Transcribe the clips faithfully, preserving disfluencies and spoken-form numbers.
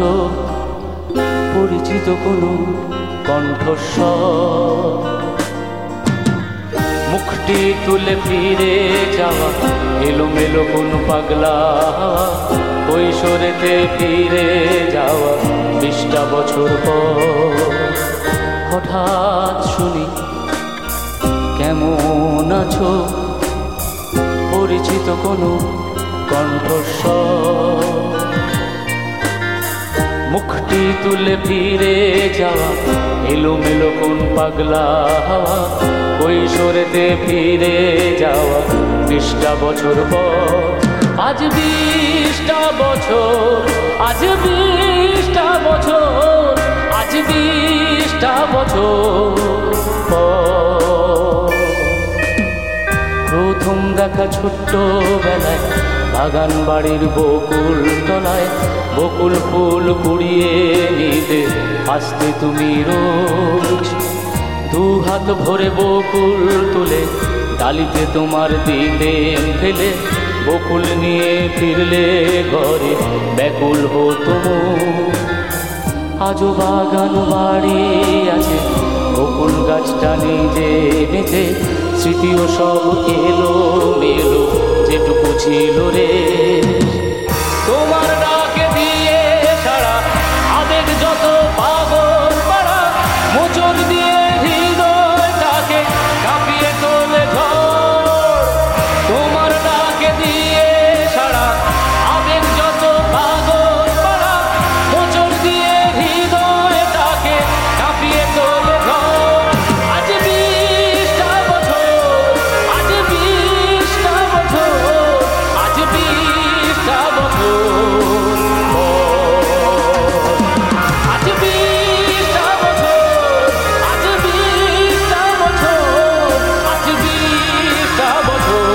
আছো পরিচিত কোনো কণ্ঠস্বর? মুখটি তুলে ফিরে যাওয়া এলোমেলো কোন পাগলা হাওয়া, কৈশোরেতে ফিরে যাওয়া বিশটা বছর পর। হঠাৎ শুনি কেমন আছো পরিচিত কোনো কণ্ঠস্বর। মুখটি তুলে ফিরে যাওয়া এলোমেলো কোন পাগলা হাওয়া, কৈশোরেতে ফিরে যাওয়া বিশটা বছর পর। আজ বিশটা বছর, আজ বিশটা বছর, আজ বিশটা বছর পর। প্রথম দেখা ছোট্ট বেলায় বাগান বাড়ির বকুল তলায়, বকুল ফুল কুড়িয়ে নিতে আসতে তুমি রোজ। দু হাত ভরে বকুল তুলে ডালিতে তোমার দিতে ফেলে, বকুল নিয়ে ফিরলে ঘরে ব্যাকুল হতো। আজও বাগান বাড়ি আছে, বকুল গাছটা নিজে বেঁচে, স্মৃতিও সব এলো মেলো যেটুকু ছিল রে। তোমার ডাকে দিয়ে সারা আবেগ যত পাগল পাড়া, মোচড় দিয়ে হৃদয়টাকে কাঁপিয়ে তোলে ঝড়। তোমার ডাকে দিয়ে সারা আবেগ যত পাগল পাড়া, মোচড় দিয়ে হৃদয়টাকে কাঁপিয়ে তোলে ঝড়। আজ বিশটা বছর, আজ বিশটা বছর, আজ বিশটা বছর আজ বিশটা বছর, আজ বিশটা বছর, আজ বিশটা বছর।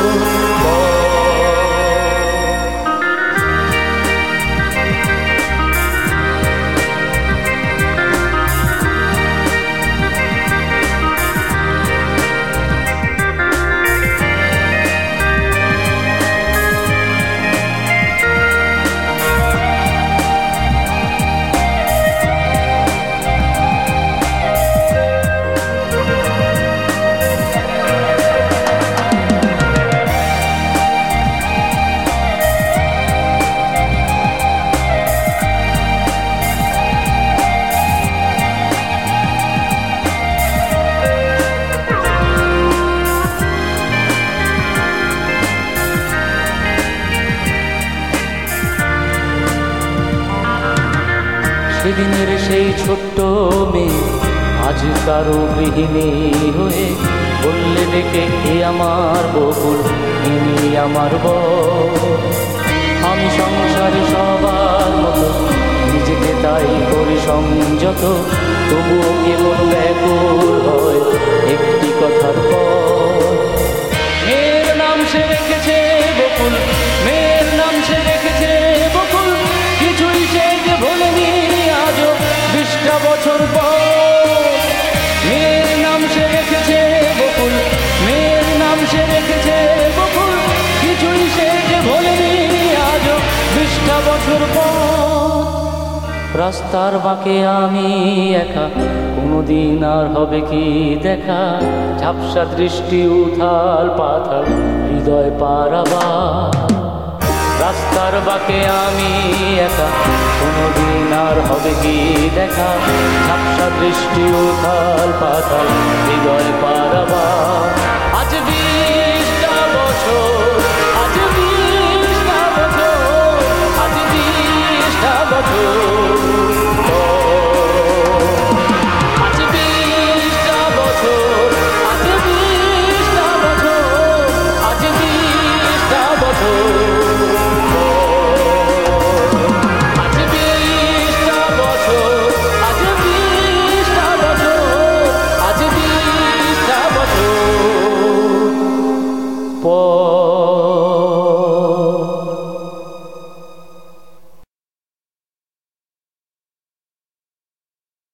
সেদিনের সেই ছোট্ট মেয়ে আজ কারো গৃহিণী হয়ে, বললে ডেকে এ আমার বকুল, ইনি আমার বর। আমি সংসারে সবার মতো নিজেকে তাই করি সংযত, তবুও কেমন ব্যাকুল হয় একটি কথার পর। মেয়ের নাম সে রেখেছে বকুল, মেয়ের নাম সে রেখেছে বকুল, কিছুই সে যে ভোলেনি আজও বিশটা বছর পর। মেয়ের নাম সে রেখেছে বকুল, মেয়ের নাম সে রেখেছে বকুল, কিছুই সে যে ভোলেনি আজও বিশটা বছর পর। রাস্তার বাঁকে আমি একা, কোনোদিন আর হবে কি দেখা, ঝাপসা দৃষ্টি উথাল পাথাল হৃদয় পারাবার। রাস্তার বাঁকে আমি একা, কোনোদিন আর হবে কি দেখা, ঝাপসা দৃষ্টি উথাল পাথাল হৃদয় পারাবার। আজ বিশটা বছর, আজ বিশটা বছর, আজ বিশটা বছর আজ বিশটা বছর, আজ বিশটা বছর, আজ বিশটা বছর আজ বিশটা বছর, আজ বিশটা বছর, আজ বিশটা বছর পর।